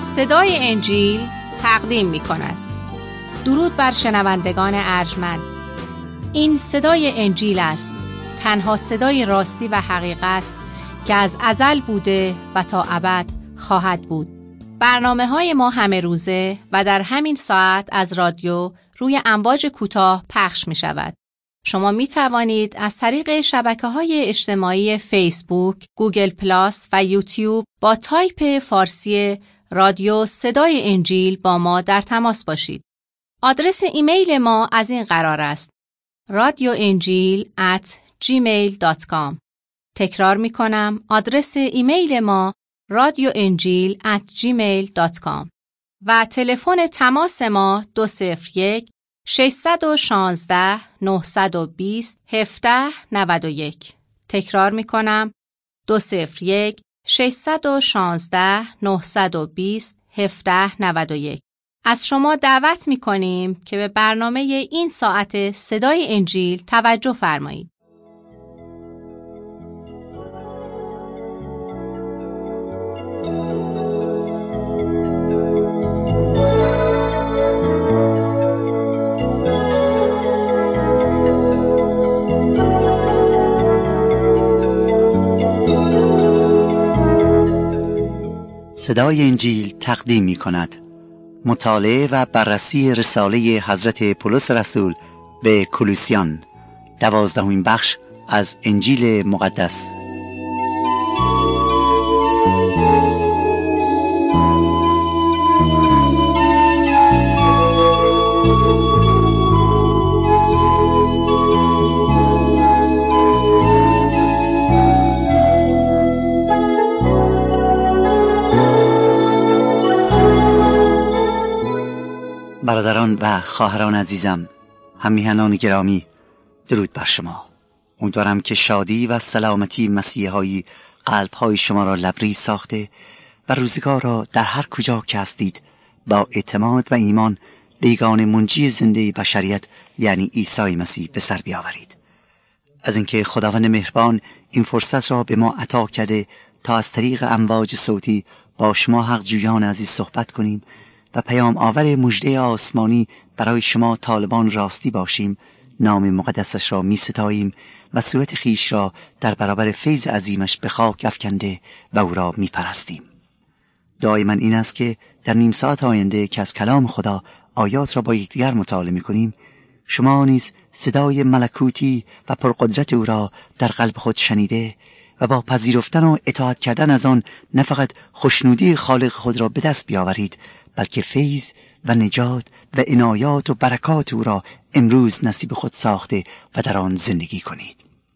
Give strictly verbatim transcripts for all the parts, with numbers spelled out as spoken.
صدای انجیل تقدیم می کند. درود بر شنوندگان ارجمند. این صدای انجیل است، تنها صدای راستی و حقیقت که از ازل بوده و تا ابد خواهد بود. برنامه های ما همه روزه و در همین ساعت از رادیو روی امواج کوتاه پخش می شود. شما می توانید از طریق شبکه‌های اجتماعی فیسبوک، گوگل پلاس و یوتیوب با تایپ فارسی رادیو صدای انجیل با ما در تماس باشید. آدرس ایمیل ما از این قرار است: رادیو انجیل ات جیمیل دات کام. تکرار می کنم، آدرس ایمیل ما رادیو انجیل ات جیمیل دات کام و تلفن تماس ما دو صفر یک ششصد و شانزده نهصد و بیست هفده نود و یک. تکرار می کنم، دو صفر یک ششصد و شانزده نهصد و بیست هفده نود و یک. از شما دعوت می کنیم که به برنامه این ساعت صدای انجیل توجه فرمایید. صدای انجیل تقدیم می کند مطالعه و بررسی رساله حضرت پولس رسول به کولوسیان، دوازدهمین بخش از انجیل مقدس. برادران و خواهران عزیزم، هممیهنان گرامی، درود بر شما. امیدوارم که شادی و سلامتی مسیحایی قلب‌های شما را لبریز ساخته و روزگار را در هر کجا که هستید با اعتماد و ایمان به یگانه منجی زنده بشریت یعنی عیسی مسیح به سر بیاورید. از اینکه خداوند مهربان این فرصت را به ما عطا کرده تا از طریق امواج صوتی با شما حق جویان عزیز صحبت کنیم و پیام آور مژده آسمانی برای شما طالبان راستی باشیم، نام مقدسش را می ستاییم و صورت خیش را در برابر فیض عظیمش به خاک افکنده و او را می پرستیم. دعای من این است که در نیم ساعت آینده که از کلام خدا آیات را با یکدیگر مطالعه می کنیم، شما نیز صدای ملکوتی و پرقدرت او را در قلب خود شنیده و با پذیرفتن و اطاعت کردن از آن نه فقط خوشنودی خالق خود را به دست بیاورید، بلکه فیض و نجات و عنایات و برکات او را امروز نصیب خود ساخته و در آن زندگی کنید.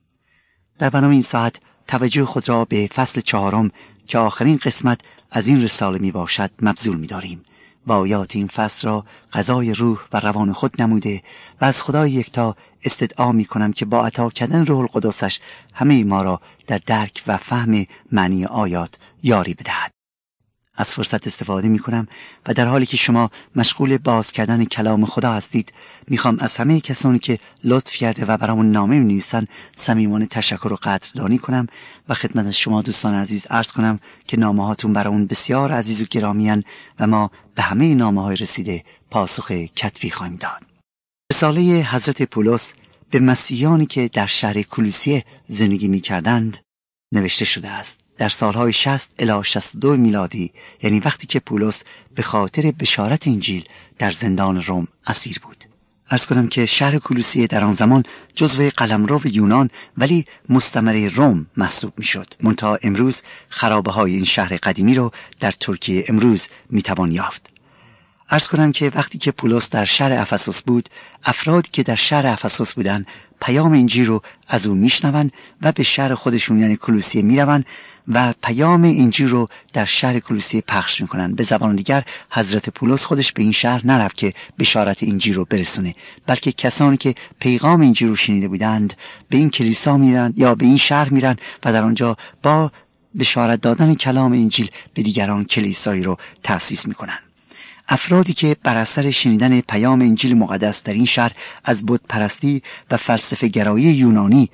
در برنامه این ساعت توجه خود را به فصل چهارم که آخرین قسمت از این رساله می باشد مبذول می داریم. با آیات این فصل را غذای روح و روان خود نموده و از خدای یکتا استدعا می کنم که با عطا کردن روح القدسش همه ما را در درک و فهم معنی آیات یاری بدهد. از فرصت استفاده می کنم و در حالی که شما مشغول باز کردن کلام خدا هستید، میخوام از همه کسانی که لطف کرده و برامون نامه می نویسن صمیمانه تشکر و قدردانی کنم و خدمت شما دوستان عزیز عرض کنم که نامه هاتون برامون بسیار عزیز و گرامیان و ما به همه نامه های رسیده پاسخ کتبی خواهیم داد. رساله حضرت پولس به مسیحیانی که در شهر کولوسیه زندگی می کردند نوشته شده است. در سالهای شصت الی شصت و دو میلادی، یعنی وقتی که پولس به خاطر بشارت انجیل در زندان روم اسیر بود. عرض کنم که شهر کولوسیه در آن زمان جزو قلمرو یونان ولی مستعمره روم محسوب میشد. منتها امروز خرابه های این شهر قدیمی رو در ترکیه امروز میتوان یافت. عرض کنم که وقتی که پولس در شهر افسوس بود، افرادی که در شهر افسوس بودن پیام انجیل رو از او میشنون و به شهر خودشون یعنی کولوسیه میروند و پیام انجیل رو در شهر کولوسیه پخش میکنن. به زبان دیگر حضرت پولس خودش به این شهر نرفت که بشارت انجیل رو برسونه، بلکه کسانی که پیغام انجیل رو شنیده بودند به این کلیسا میرن یا به این شهر میرن و در آنجا با بشارت دادن کلام انجیل به دیگران کلیسایی رو تأسیس میکنن. افرادی که بر اثر شنیدن پیام انجیل مقدس در این شهر از بت پرستی و فلسفه گرایی یونانی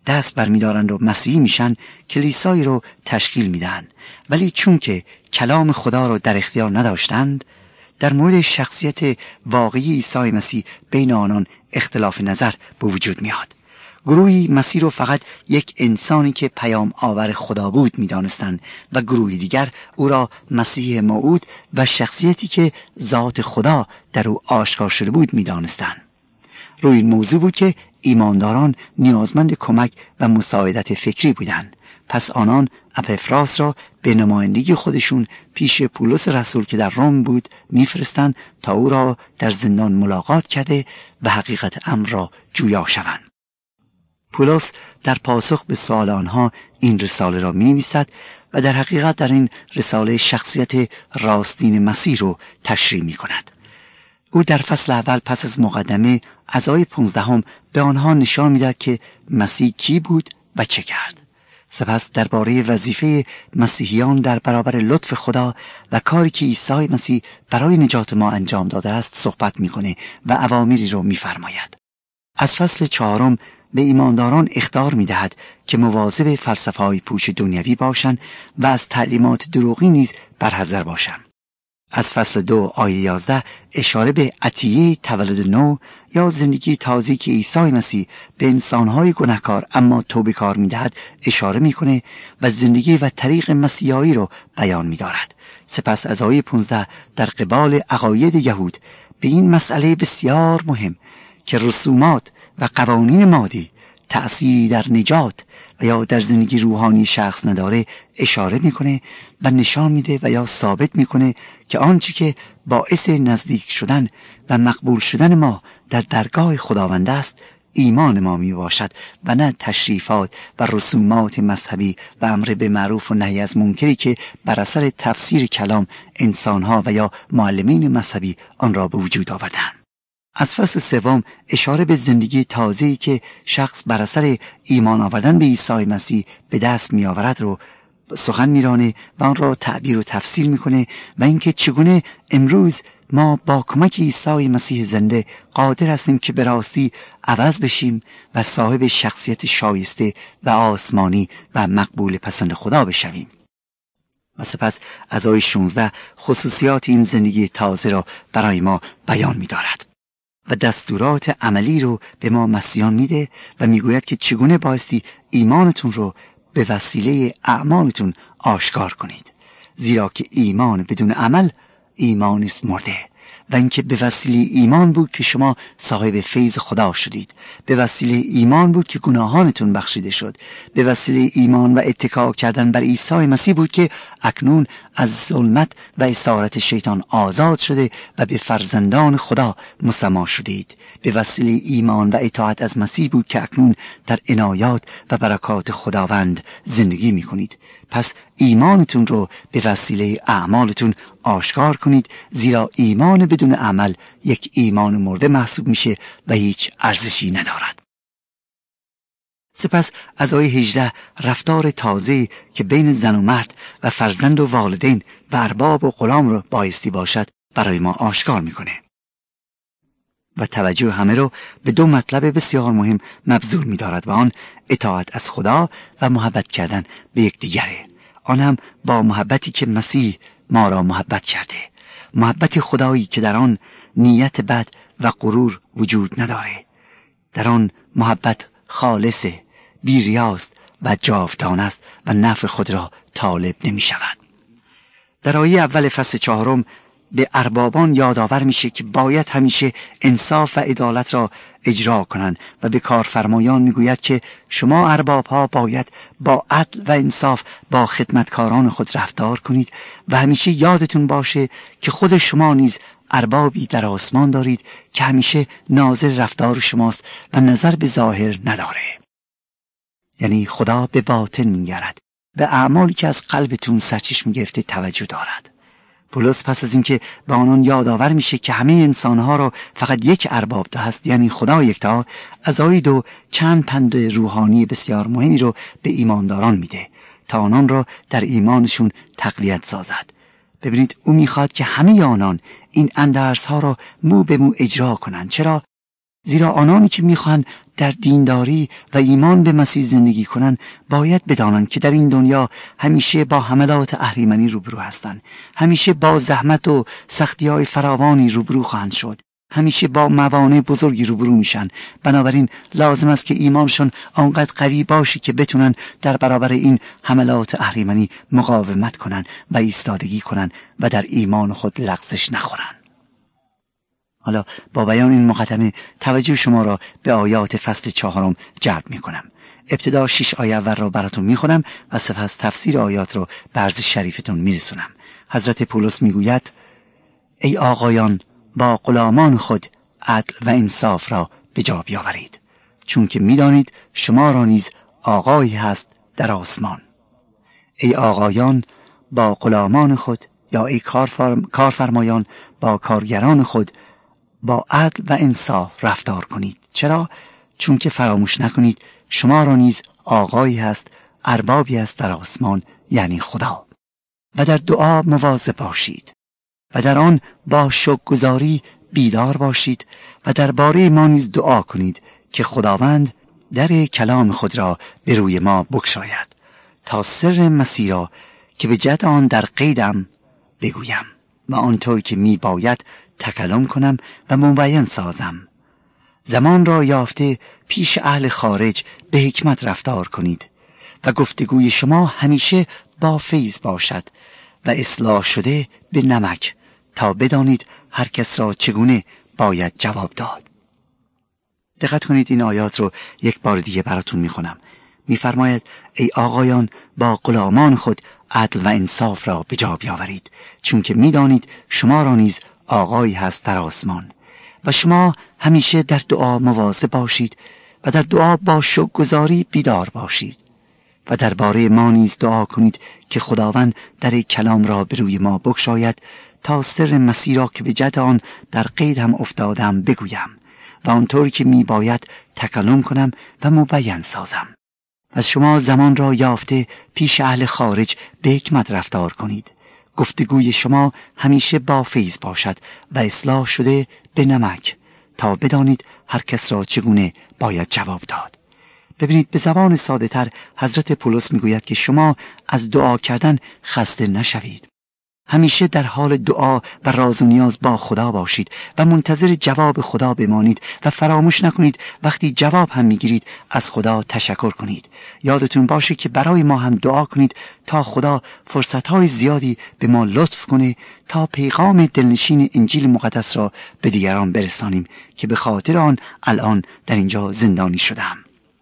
دست برمیدارند و مسیحی میشن کلیسایی رو تشکیل میدن، ولی چون که کلام خدا رو در اختیار نداشتند، در مورد شخصیت واقعی عیسی مسیح بین آنان اختلاف نظر به وجود میاد. گروهی مسیح رو فقط یک انسانی که پیام آور خدا بود میدانستند و گروهی دیگر او را مسیح موعود و شخصیتی که ذات خدا در او آشکار شده بود میدانستند. روی این موضوع بود که ایمانداران نیازمند کمک و مساعدت فکری بودند. پس آنان اپیفراس را به نمایندگی خودشون پیش پولس رسول که در روم بود میفرستند تا او را در زندان ملاقات کرده و حقیقت امر را جویا شوند. پولس در پاسخ به سوال آنها این رساله را می‌نویسد و در حقیقت در این رساله شخصیت راستین مسیح را تشریح می‌کند. او در فصل اول پس از مقدمه از آیه پانزدهم به آنها نشان می‌دهد که مسیح کی بود و چه کرد. سپس درباره وظیفه مسیحیان در برابر لطف خدا و کاری که عیسی مسیح برای نجات ما انجام داده است صحبت می‌کنه و اوامری را می‌فرماید. از فصل چهارم به ایمانداران اخطار می‌دهد که مواظب فلسفه‌های پوچ دنیوی باشند و از تعلیمات دروغی نیز برحذر باشند. از فصل دو آیه یازده اشاره به عطیه تولد نو یا زندگی تازه‌ای که عیسی مسیح به انسان‌های گناهکار اما توبه‌کار می‌دهد اشاره می‌کنه و زندگی و طریق مسیحایی رو بیان می‌دارد. سپس از آیه پانزده در قبال عقاید یهود به این مسئله بسیار مهم که رسومات و قوانین مادی تأثیری در نجات و یا در زندگی روحانی شخص نداره اشاره میکنه و نشان میده و یا ثابت میکنه که آنچه که باعث نزدیک شدن و مقبول شدن ما در درگاه خداوند است ایمان ما می باشد و نه تشریفات و رسومات مذهبی و امر به معروف و نهی از منکری که بر اثر تفسیر کلام انسانها و یا معلمین مذهبی آن را به وجود آوردند. از فصل سوم اشاره به زندگی تازه‌ای که شخص بر اثر ایمان آوردن به عیسی مسیح به دست می آورد رو سخن میرانه و آن را تعبیر و تفسیر میکنه و اینکه چگونه امروز ما با کمک عیسی مسیح زنده قادر هستیم که به راستی عوض بشیم و صاحب شخصیت شایسته و آسمانی و مقبول پسند خدا بشویم. و سپس از آیه شانزده خصوصیات این زندگی تازه را برای ما بیان می‌دارد و دستورات عملی رو به ما مسیحیان میده و میگوید که چگونه بایستی ایمانتون رو به وسیله اعمالتون آشکار کنید، زیرا که ایمان بدون عمل ایمانی است مرده و اینکه به وسیله ایمان بود که شما صاحب فیض خدا شدید، به وسیله ایمان بود که گناهانتون بخشیده شد، به وسیله ایمان و اتکا کردن بر عیسی مسیح بود که اکنون از ظلمت و اسارت شیطان آزاد شده و به فرزندان خدا مسما شدید، به وسیله ایمان و اطاعت از مسیح بود که اکنون در عنایات و برکات خداوند زندگی می کنید. پس ایمانتون رو به وسیله اعمالتون آشکار کنید، زیرا ایمان بدون عمل یک ایمان مرده محسوب میشه و هیچ ارزشی ندارد. سپس از آیه هجده رفتار تازه که بین زن و مرد و فرزند و والدین و ارباب و غلام رو بایستی باشد برای ما آشکار میکنه و توجه همه رو به دو مطلب بسیار مهم مبذول می‌دارد و آن اطاعت از خدا و محبت کردن به یکدیگره، آن هم با محبتی که مسیح ما را محبت کرده، محبت خدایی که در آن نیت بد و غرور وجود نداره، در آن محبت خالصه، بی ریاست و جاودانه است و نفع خود را طالب نمی شود. در آیه اول فصل چهارم به اربابان یادآور میشه که باید همیشه انصاف و عدالت را اجرا کنند و به کارفرمایان میگوید که شما ارباب ها باید با عدل و انصاف با خدمتکاران خود رفتار کنید و همیشه یادتون باشه که خود شما نیز اربابی در آسمان دارید که همیشه ناظر رفتار شماست و نظر به ظاهر نداره. یعنی خدا به باطن میگرد و اعمالی که از قلبتون سرچشمه گرفته توجه دارد. پولس پس از اینکه به آنان یادآور میشه که همه انسانها را فقط یک ارباب هست، یعنی خدا یکتا، از آیه دو چند پند روحانی بسیار مهمی رو به ایمانداران میده تا آنان را در ایمانشون تقویت سازد. ببینید او میخواد که همه آنان این اندرس ها را مو به مو اجرا کنند. چرا؟ زیرا آنانی که میخوان در دینداری و ایمان به مسیح زندگی کنند باید بدانند که در این دنیا همیشه با حملات اهریمنی روبرو هستند، همیشه با زحمت و سختی‌های فراوانی روبرو خواهند شد، همیشه با موانع بزرگی روبرو میشن. بنابراین لازم است که ایمانشون آنقدر قوی باشه که بتونن در برابر این حملات اهریمنی مقاومت کنن و ایستادگی کنن و در ایمان خود لغزش نخورن. حالا با بیان این مقدمه توجه شما را به آیات فصل چهارم جلب می کنم. ابتدا شش آیه اول را براتون می خونم و سپس تفسیر آیات را به عرض شریفتون می رسونم. حضرت پولس می گوید: ای آقایان، با غلامان خود عدل و انصاف را به جا بیاورید، چون که می دانید شما را نیز آقایی هست در آسمان. ای آقایان، با غلامان خود یا ای کارفرمایان با کارگران خود با عدل و انصاف رفتار کنید. چرا؟ چون که فراموش نکنید شما را نیز آقایی هست، اربابی است در آسمان، یعنی خدا. و در دعا مواظب باشید و در آن با شکرگزاری بیدار باشید و درباره ما نیز دعا کنید که خداوند در کلام خود را به روی ما بگشاید تا سر مسیح را که به جد آن در قیدم بگویم و آنطور که می باید تکلم کنم و مبین سازم. زمان را یافته پیش اهل خارج به حکمت رفتار کنید و گفتگوی شما همیشه با فیض باشد و اصلاح شده به نمک، تا بدانید هر کس را چگونه باید جواب داد. دقت کنید، این آیات رو یک بار دیگه براتون میخونم. میفرماید ای آقایان، با غلامان خود عدل و انصاف را به جا بیاورید، چون که میدانید شما را نیز آقایی هست در آسمان. و شما همیشه در دعا مواظب باشید و در دعا با شکرگزاری بیدار باشید و درباره ما نیز دعا کنید که خداوند در کلام را به روی ما بگشاید تا سر مسیح را که به جد آن در قید هم افتادم بگویم و آنطور که می باید تکلم کنم و مبین سازم. از شما زمان را یافته پیش اهل خارج به حکمت رفتار کنید. گفتگوی شما همیشه با فیض باشد و اصلاح شده به نمک، تا بدانید هر کس را چگونه باید جواب داد. ببینید، به زبان ساده تر حضرت پولس میگوید که شما از دعا کردن خسته نشوید. همیشه در حال دعا و راز و نیاز با خدا باشید و منتظر جواب خدا بمانید و فراموش نکنید وقتی جواب هم میگیرید از خدا تشکر کنید. یادتون باشه که برای ما هم دعا کنید تا خدا فرصتهای زیادی به ما لطف کنه تا پیغام دلنشین انجیل مقدس را به دیگران برسانیم که به خاطر آن الان در اینجا زندانی شدم.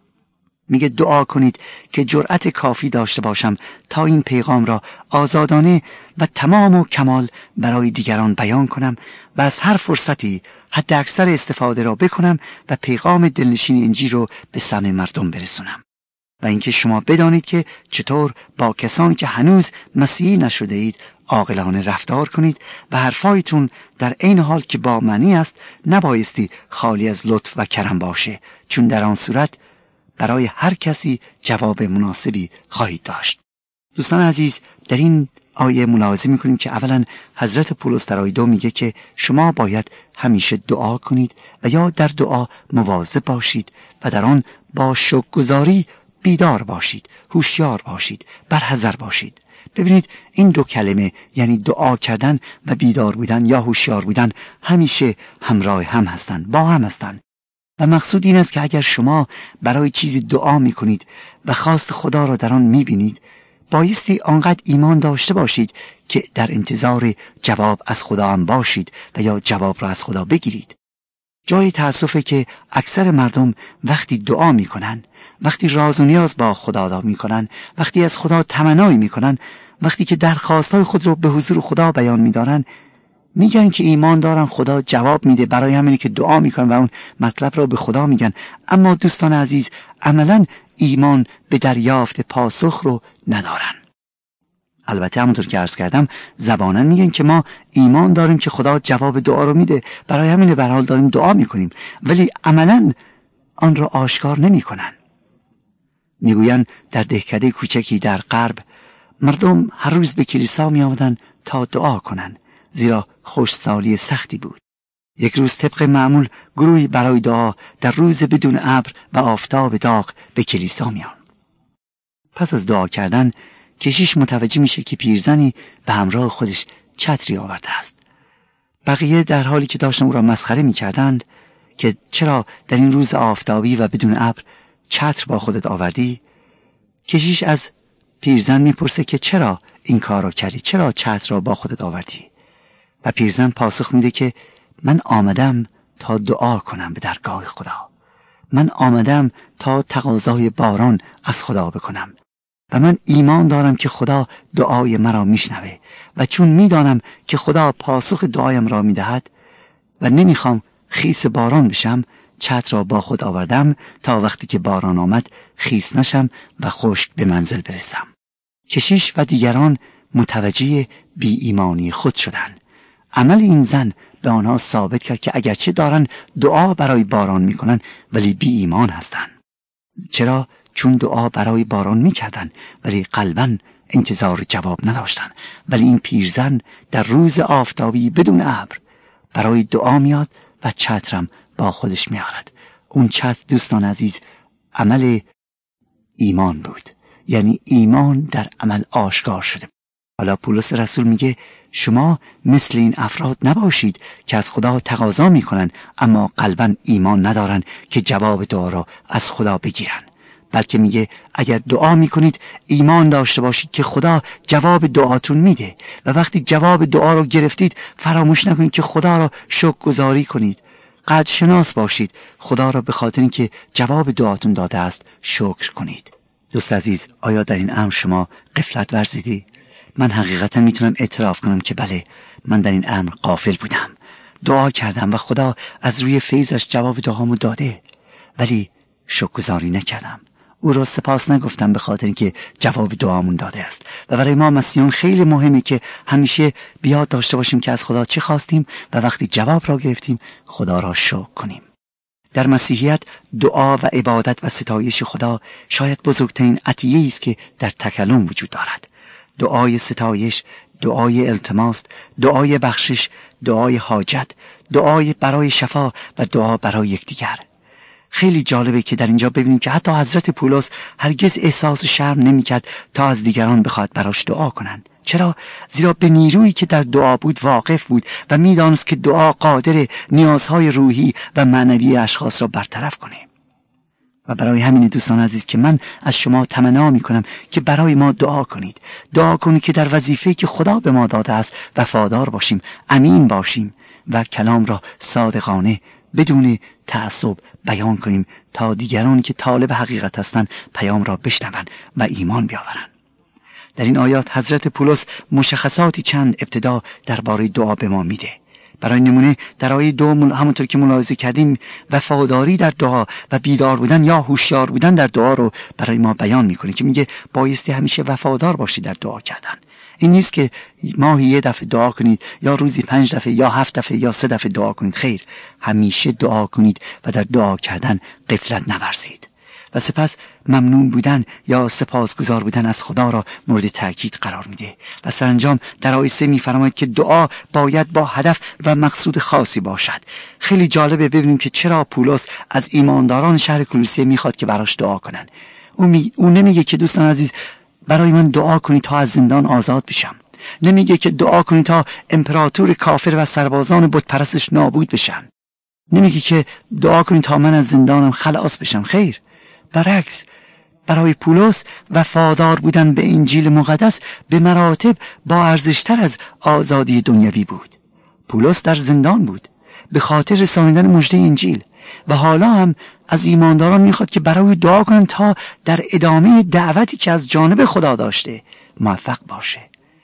میگه دعا کنید که جرأت کافی داشته باشم تا این پیغام را آزادانه و تمام و کمال برای دیگران بیان کنم و از هر فرصتی حتی اکثر استفاده را بکنم و پیغام دلنشین انجیل رو به سمع مردم برسونم. و اینکه شما بدانید که چطور با کسانی که هنوز مسیحی نشده اید عاقلانه رفتار کنید و حرفایتون در عین حال که با معنی است نبایستی خالی از لطف و کرم باشه، چون در آن صورت برای هر کسی جواب مناسبی خواهید داشت. دوستان عزیز، در این آیه ملاحظه می‌کنیم که اولا حضرت پولس در آیه دو میگه که شما باید همیشه دعا کنید و یا در دعا مواظب باشید و در آن با شکرگزاری بیدار باشید، هوشیار باشید، برحذر باشید. ببینید، این دو کلمه یعنی دعا کردن و بیدار بودن یا هوشیار بودن همیشه همراه هم هستند، با هم هستند. و مقصود این است که اگر شما برای چیزی دعا میکنید و خواست خدا را در آن میبینید، بایستی آنقدر ایمان داشته باشید که در انتظار جواب از خدا هم باشید و یا جواب را از خدا بگیرید. جای تأسفه که اکثر مردم وقتی دعا میکنن، وقتی راز و نیاز با خدا دا میکنن، وقتی از خدا تمنایی میکنن، وقتی که درخواستهای خود رو به حضور خدا بیان میدارن، میگن که ایمان دارن خدا جواب میده، برای همینی که دعا میکنن و اون مطلب رو به خدا میگن. اما دوستان عزیز، عملا ایمان به دریافت پاسخ رو ندارن. البته همونطور که عرض کردم زبانن میگن که ما ایمان داریم که خدا جواب دعا رو میده، برای همین به هر حال داریم دعا میکنیم، ولی عملا آن رو آشکار نمیکنن. میگوین در دهکده کوچکی در غرب مردم هر روز به کلیسا می آمدن تا دعا کنن، زیرا خشکسالی سختی بود. یک روز طبق معمول گروهی برای دعا در روز بدون ابر و آفتاب داغ به کلیسا میان. پس از دعا کردن کشیش متوجه میشه که پیرزنی به همراه خودش چتری آورده است. بقیه در حالی که داشتن او را مسخره میکردند که چرا در این روز آفتابی و بدون ابر چتر با خودت آوردی، کشیش از پیرزن میپرسه که چرا این کار را کردی، چرا چتر را با خودت آوردی؟ و پیرزن پاسخ میده که من آمدم تا دعا کنم به درگاه خدا. من آمدم تا تقاضای باران از خدا بکنم و من ایمان دارم که خدا دعای مرا میشنوه و چون میدانم که خدا پاسخ دعایم را میدهد و نمیخوام خیس باران بشم، چتر را با خود آوردم تا وقتی که باران آمد خیس نشم و خشک به منزل برسم. کشیش و دیگران متوجه بی ایمانی خود شدند. عمل این زن به آنها ثابت کرد که اگرچه دارن دعا برای باران میکنن ولی بی ایمان هستن. چرا؟ چون دعا برای باران میکردن ولی قلباً انتظار جواب نداشتن. ولی این پیرزن در روز آفتابی بدون ابر برای دعا میاد و چترم با خودش میارد. اون چتر دوستان عزیز عمل ایمان بود، یعنی ایمان در عمل آشکار شده. حالا پولس رسول میگه شما مثل این افراد نباشید که از خدا تقاضا میکنن اما قلباً ایمان ندارن که جواب دعا را از خدا بگیرن، بلکه میگه اگر دعا میکنید ایمان داشته باشید که خدا جواب دعاتون میده و وقتی جواب دعا رو گرفتید فراموش نکنید که خدا را شکرگزاری کنید. قدر شناس باشید، خدا را به خاطر اینکه جواب دعاتون داده است شکر کنید. دوست عزیز، آیا در این امر شما غفلت ورزیدی؟ من حقیقتا میتونم اعتراف کنم که بله، من در این امر غافل بودم. دعا کردم و خدا از روی فیضش جواب دعامو داده ولی شکرگزاری نکردم، او را سپاس نگفتم به خاطر اینکه جواب دعامون داده است. و برای ما مسیحیان خیلی مهمه که همیشه بیاد داشته باشیم که از خدا چه خواستیم و وقتی جواب را گرفتیم خدا را شکر کنیم. در مسیحیت دعا و عبادت و ستایش خدا شاید بزرگترین عطیه‌ای است که در تکلم وجود دارد. دعای ستایش، دعای التماس، دعای بخشش، دعای حاجت، دعای برای شفا و دعا برای یکدیگر. خیلی جالبه که در اینجا ببینیم که حتی حضرت پولس هرگز احساس شرم نمی‌کرد تا از دیگران بخواد براش دعا کنن. چرا؟ زیرا به نیرویی که در دعا بود واقف بود و می‌دانست که دعا قادر نیازهای روحی و معنوی اشخاص را برطرف کنه. و برای همین دوستان عزیز که من از شما تمنا می‌کنم که برای ما دعا کنید. دعا کنید که در وظیفه‌ای که خدا به ما داده است وفادار باشیم، امین باشیم و کلام را صادقانه بدون تعصب بیان کنیم تا دیگران که طالب حقیقت هستند پیام را بشنوند و ایمان بیاورند. در این آیات حضرت پولس مشخصاتی چند ابتدا درباره دعا به ما میده. برای نمونه در آیه دو همونطور که ملاحظه کردیم وفاداری در دعا و بیدار بودن یا هوشیار بودن در دعا رو برای ما بیان میکنه که میگه بایستی همیشه وفادار باشید در دعا کردن. این نیست که ماهی یه دفعه دعا کنید یا روزی پنج دفعه یا هفت دفعه یا سه دفعه دعا کنید. خیر، همیشه دعا کنید و در دعا کردن غفلت نورزید. و سپس ممنون بودن یا سپاسگزار بودن از خدا را مورد تأکید قرار میده و سرانجام در آیه سه میفرماید که دعا باید با هدف و مقصود خاصی باشد. خیلی جالبه ببینیم که چرا پولس از ایمانداران شهر کولوسه میخواد که براش دعا کنن. او, می... او نمیگه که دوستان عزیز برای من دعا کنید تا از زندان آزاد بشم. نمیگه که دعا کنید تا امپراتور کافر و سربازان بت پرستش نابود بشن. نمیگه که دعا کنید تا من از زندانم خلاص بشم. خیر، برعکس، برای پولس وفادار بودن به انجیل مقدس به مراتب با ارزشتر از آزادی دنیوی بود. پولس در زندان بود به خاطر رساندن مژده انجیل و حالا هم از ایمانداران میخواد که برای دعا کنن تا در ادامه دعوتی که از جانب خدا داشته موفق باشه.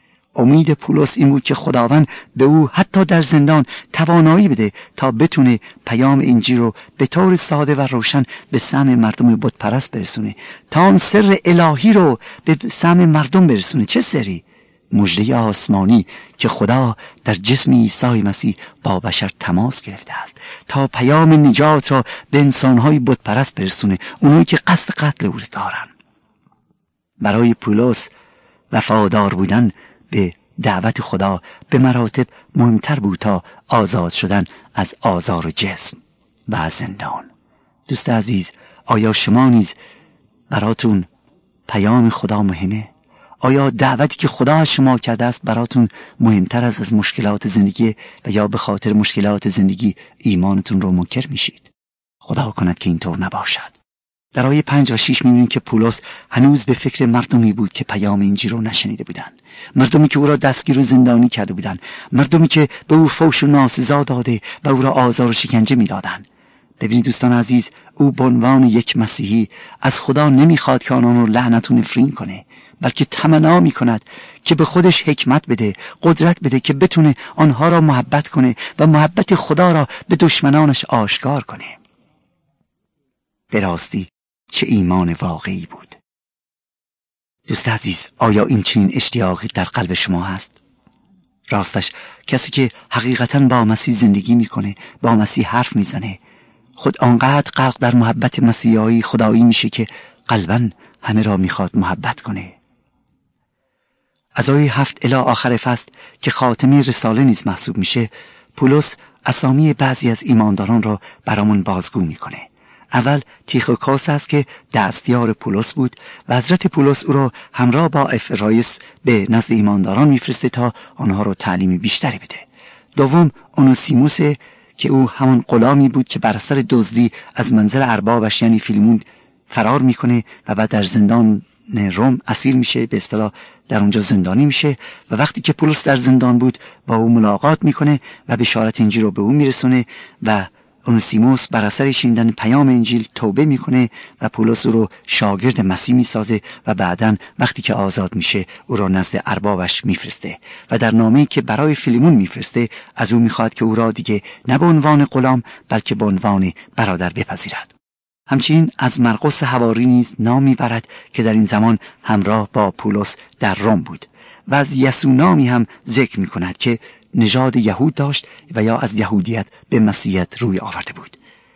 امید پولس این بود که خداوند به او حتی در زندان توانایی بده تا بتونه پیام انجیل رو به طور ساده و روشن به سمع مردم بت پرست برسونه، تا آن سر الهی رو به سمع مردم برسونه. چه سری؟ مژده آسمانی که خدا در جسم عیسی مسیح با بشر تماس گرفته است تا پیام نجات را به انسانهای بت پرست برسونه، اونایی که قصد قتل او دارن. برای پولس وفادار بودن به دعوت خدا به مراتب مهمتر بود تا آزاد شدن از آزار جسم و از زندان. دوست عزیز، آیا شما نیز براتون پیام خدا مهمه؟ آیا دعوتی که خدا از شما کرده است براتون مهمتر از از مشکلات زندگی و یا به خاطر مشکلات زندگی ایمانتون رو منکر میشید؟ خدا کند که اینطور نباشد. در آیه پنج و شش می‌بینیم که پولس هنوز به فکر مردمی بود که پیام انجیل رو نشنیده بودند، مردمی که او را دستگیر و زندانی کرده بودند، مردمی که به او فحش و ناسزا داده و او را آزار و شکنجه می‌دادند. ببینید دوستان عزیز، او به عنوان یک مسیحی از خدا نمیخواد که آنان رو لعنت و نفرین کنه، بلکه تمنا میکند که به خودش حکمت بده، قدرت بده که بتونه آنها را محبت کنه و محبت خدا را به دشمنانش آشکار کنه. به راستی چه ایمان واقعی بود. دوست عزیز، آیا این چنین اشتیاقی در قلب شما هست؟ راستش کسی که حقیقتاً با مسیح زندگی میکنه، با مسیح حرف میزنه، خود آنقدر غرق در محبت مسیحایی خدایی میشه که قلباً همه را میخواد محبت کنه. از آیه هفت الی آخر فصل که خاتمه رساله نیز محسوب میشه، پولس اسامی بعضی از ایمانداران را برامون بازگو میکنه. اول تیخوکوس است که دستیار پولس بود و حضرت پولس او را همراه با افرایس به نزد ایمانداران میفرسته تا آنها را تعلیم بیشتری بده. دوم اونوسیموس که او همون غلامی بود که بر اثر دزدی از منزل اربابش یعنی فیلیمون فرار میکنه و بعد در زندان روم اسیر میشه، به اصطلاح در اونجا زندانی میشه و وقتی که پولس در زندان بود با او ملاقات میکنه و بشارت انجیل رو به او میرسونه و اونوسیموس بر اثر شنیدن پیام انجیل توبه میکنه و پولس او رو شاگرد مسیح میسازه و بعداً وقتی که آزاد میشه او را نزد اربابش میفرسته و در نامه‌ای که برای فیلیمون میفرسته از او میخواد که او را دیگه نه به عنوان غلام بلکه به عنوان برادر بپذیرد. همچنین از مرقس حواری نیز نام میبرد که در این زمان همراه با پولس در روم بود و از یسونامی هم ذکر میکند که نژاد یهود داشت و یا از یهودیت به مسیحیت روی آورده بود.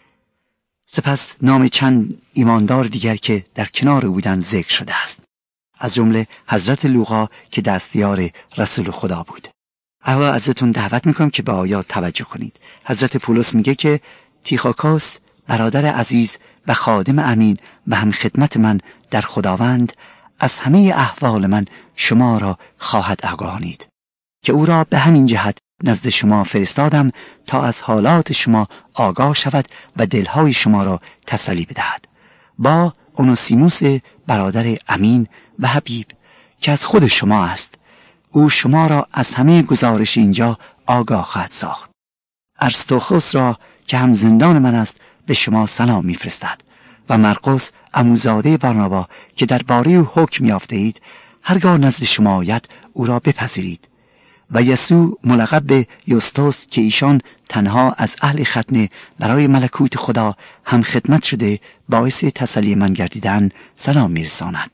سپس نام چند ایماندار دیگر که در کنار بودند ذکر شده است، از جمله حضرت لوقا که دستیار رسول خدا بود. اما ازتون دعوت میکنم که به آیات توجه کنید. حضرت پولس میگه که تیخوکوس برادر عزیز و خادم امین و هم خدمت من در خداوند از همه احوال من شما را خواهد آگاهانید که او را به همین جهت نزد شما فرستادم تا از حالات شما آگاه شود و دلهای شما را تسلی بدهد. با اونوسیموس برادر امین و حبیب که از خود شما است، او شما را از همه گزارش اینجا آگاه خواهد ساخت. ارستوخوس را که هم زندان من است به شما سلام میفرستد و مرقس عموزاده بارنابا که در باره او حکم یافته اید، هرگاه نزد شما آید او را بپذیرید. و یسوع ملقب به یوستوس که ایشان تنها از اهل ختنه برای ملکوت خدا هم خدمت شده باعث تسلی من گردیدن سلام میرساند.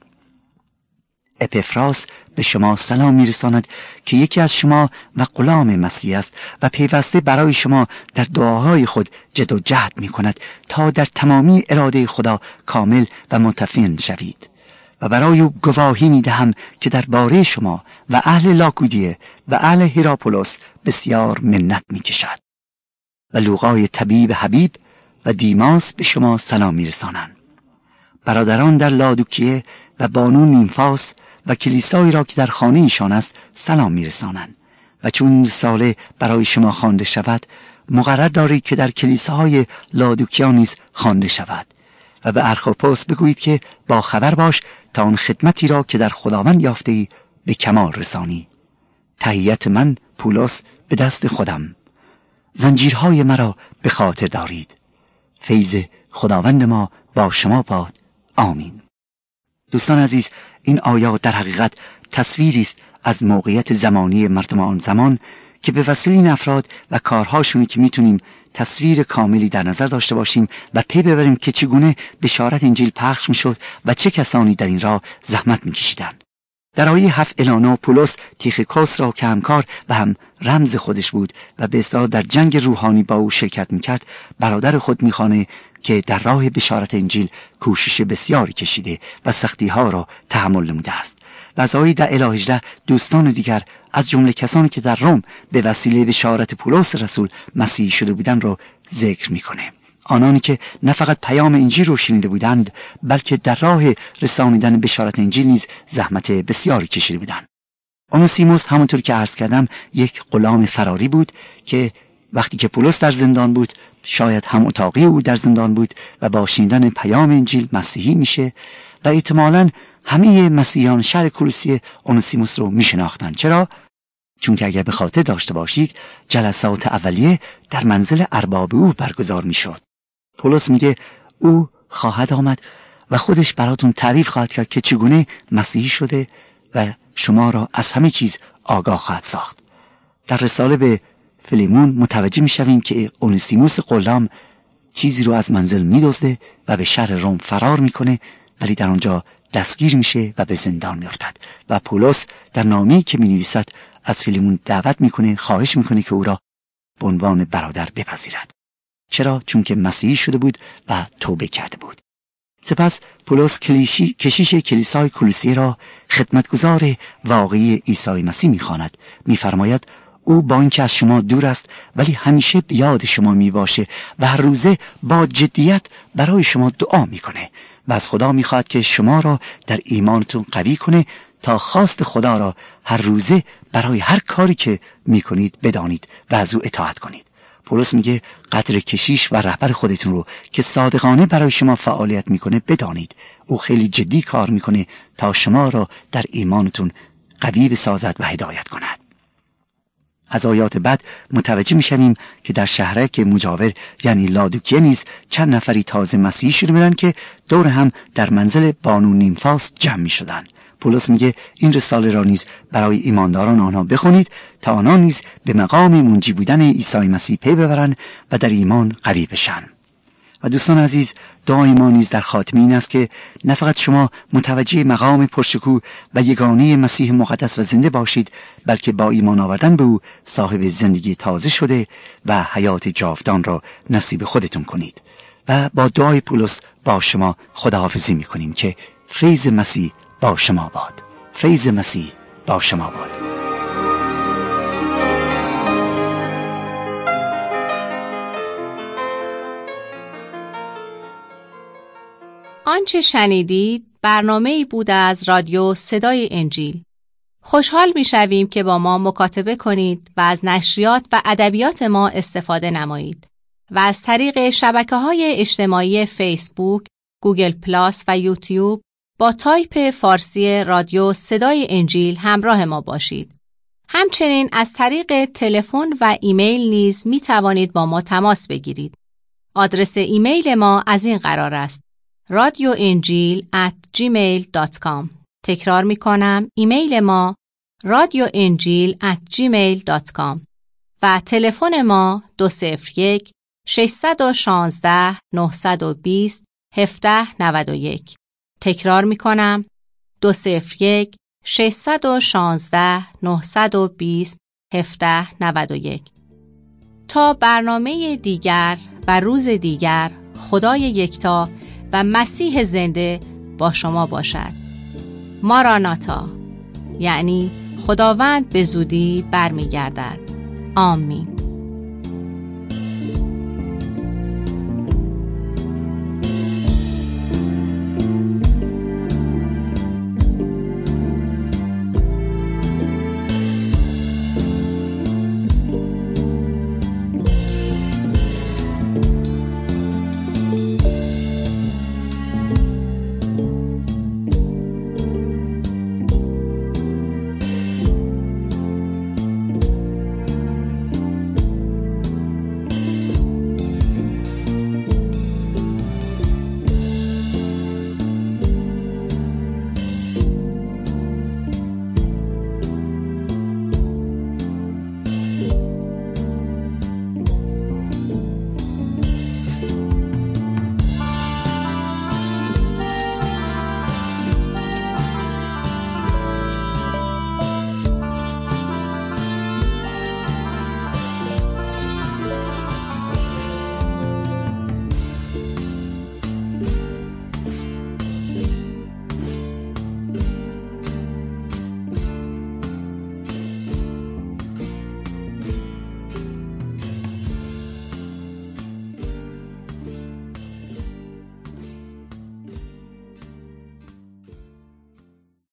اپیفراس به شما سلام میرساند که یکی از شما و غلام مسیح است و پیوسته برای شما در دعاهای خود جد و جهد میکند تا در تمامی اراده خدا کامل و متفین شوید. و برای او گواهی میدهم که در باره شما و اهل لاکودیه و اهل هیراپولوس بسیار منت میکشد. و لوقای طبیب حبیب و دیماس به شما سلام میرسانند. برادران در لادوکیه و بانو نیمفاس و کلیسایی را که در خانه ایشان است سلام میرسانند. و چون رساله برای شما خوانده شود مقرر دارید که در کلیساهای لادوکیا نیز خوانده شود. و به ارخوپوس بگویید که با خبر باش تا آن خدمتی را که در خداوند یافته‌ای به کمال رسانی. تحیت من پولس به دست خودم. زنجیرهای مرا به خاطر دارید. فیض خداوند ما با شما باد. آمین. دوستان عزیز، این آیات در حقیقت تصویری است از موقعیت زمانی مردم آن زمان که به وسیله این افراد و کارهاشونی که میتونیم تصویر کاملی در نظر داشته باشیم و پی ببریم که چگونه بشارت انجیل پخش میشد و چه کسانی در این راه زحمت میکشیدند. در آیه هفت الی نه پولس تیخیکوس را که همکار و هم رمز خودش بود و به اصطلاح در جنگ روحانی با او شرکت میکرد برادر خود میخوانه که در راه بشارت انجیل کوشش بسیاری کشیده و سختی ها را تحمل نموده است بزایی در الی هجده دوستان دیگر از جمله کسانی که در روم به وسیله بشارت پولس رسول مسیحی شده بودند را ذکر میکنه. آنانی که نه فقط پیام انجیل رو شنیده بودند بلکه در راه رسانیدن بشارت انجیل نیز زحمت بسیاری کشیده بودند. اونوسیموس همونطور که عرض کردم یک غلام فراری بود که وقتی که پولس در زندان بود شاید هم اتاقی او در زندان بود و با شنیدن پیام انجیل مسیحی میشه و احتمالاً همه مسیحیان شهر کولوسیه اونوسیموس رو میشناختن. چرا؟ چون که اگر به خاطر داشته باشید جلسات اولیه در منزل ارباب او برگزار میشد. پولس میگه او خواهد آمد و خودش براتون تعریف خواهد کرد که چگونه مسیحی شده و شما را از همه چیز آگاه خواهد ساخت. در رساله به فیلیمون متوجه میشویم که اونوسیموس غلام چیزی رو از منزل میدزده و به شهر روم فرار میکنه، ولی در آنجا دستگیر میشه و به زندان میافتد و پولس در نامه‌ای که مینویسد از فیلیمون دعوت میکنه، خواهش میکنه که او را به عنوان برادر بپذیرد. چرا؟ چون که مسیحی شده بود و توبه کرده بود. سپس پولس کلیشی کشیش کلیسای کولوسیه را خدمتگزار واقعی عیسی مسیح میخواند. میفرماید او با اینکه از شما دور است ولی همیشه به یاد شما میباشه و هر روزه با جدیت برای شما دعا میکنه و از خدا میخواد که شما را در ایمانتون قوی کنه تا خواست خدا را هر روزه برای هر کاری که میکنید بدانید و از او اطاعت کنید. پولس میگه قدر کشیش و رهبر خودتون رو که صادقانه برای شما فعالیت میکنه بدانید. او خیلی جدی کار میکنه تا شما را در ایمانتون قوی بسازد و هدایت کند. از آیات بعد متوجه میشویم که در شهرک مجاور یعنی لادوکیه نیز چند نفری تازه مسیحی شده بودند که دور هم در منزل بانو نیمفاس جمع میشدند. پولس میگه این رساله را نیز برای ایمانداران آنها بخونید تا آنها نیز به مقام منجی بودن عیسی مسیح پی ببرند و در ایمان قوی بشن. و دوستان عزیز، دعای ما نیز در خاتمه این است که نه فقط شما متوجه مقام پرشکوه و یگانه مسیح مقدس و زنده باشید، بلکه با ایمان آوردن به او صاحب زندگی تازه شده و حیات جاودان را نصیب خودتون کنید. و با دعای پولس با شما خداحافظی میکنیم که فیض مسیح با شما باد. فیض مسیح با شما باد. آنچه شنیدید برنامه‌ای بود از رادیو صدای انجیل. خوشحال می‌شویم که با ما مکاتبه کنید و از نشریات و ادبیات ما استفاده نمایید و از طریق شبکه‌های اجتماعی فیسبوک، گوگل پلاس و یوتیوب با تایپ فارسی رادیو صدای انجیل همراه ما باشید. همچنین از طریق تلفن و ایمیل نیز می توانید با ما تماس بگیرید. آدرس ایمیل ما از این قرار است: رادیو انجیل ات جیمیل دات کام. تکرار می کنم، ایمیل ما رادیو انجیل ات جیمیل دات کام و تلفن ما دو صفر یک ششصد و شانزده نهصد و بیست هفده نود و یک. تکرار می کنم، دو صفر یک ششصد و شانزده نهصد و بیست هفده نود و یک. تا برنامه دیگر و روز دیگر، خدای یکتا و مسیح زنده با شما باشد. ماراناتا، یعنی خداوند به زودی برمیگردد. آمین.